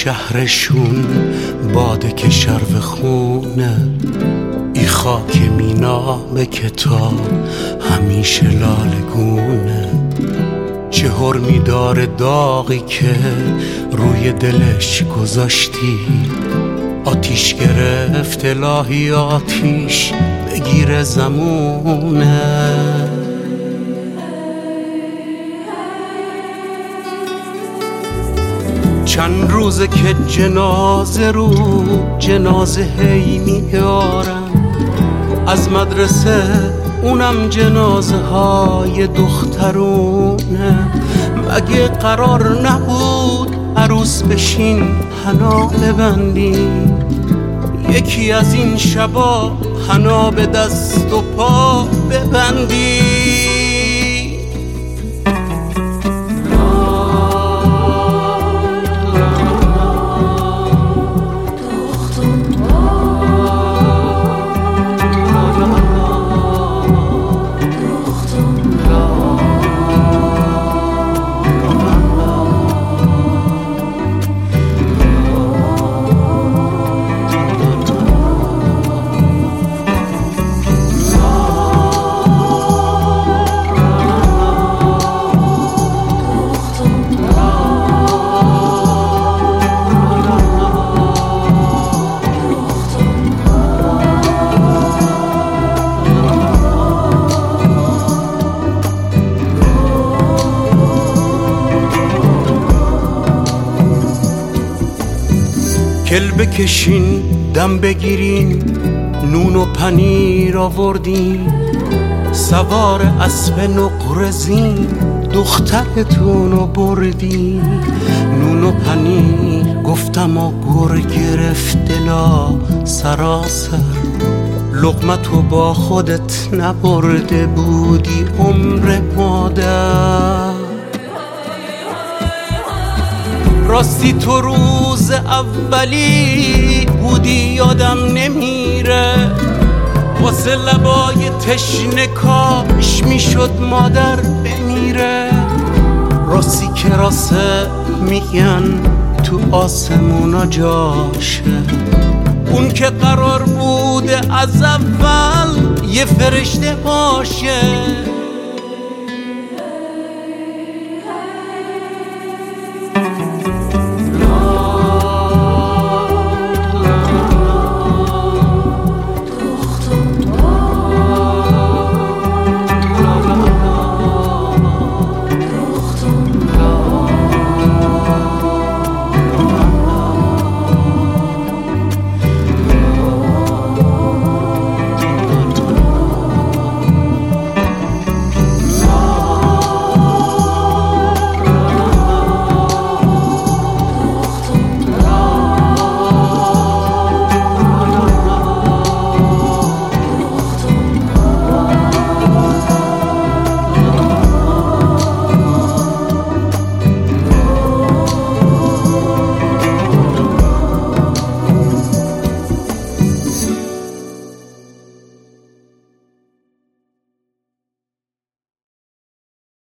شهرشون باده که شرف خونه، ای خاک مینام کتاب همیشه لالگونه. چه حرمی داره داغی که روی دلش گذاشتی، آتیش گرفت الهی آتیش بگیره زمونه. چند روزه که جنازه رو جنازه هی میارن از مدرسه، اونم جنازه های دخترونه. مگه قرار نبود عروس بشین حنا ببندین؟ یکی از این شبا حنا به دست و پا ببندین. کل بکشین دم بگیرین، نون و پنیر آوردین، سوار اسب نقرزین دخترتونو بردین. نون و پنیر گفتم و گر گرفت دلا سراسر، لقمتو با خودت نبرده بودی عمر مادر. راستی تو روز اولی بودی یادم نمیره، واسه لبای تشنه کاش میشد مادر بمیره. راستی که راسته میگن تو آسمونا جاشه، اون که قرار بوده از اول یه فرشته باشه.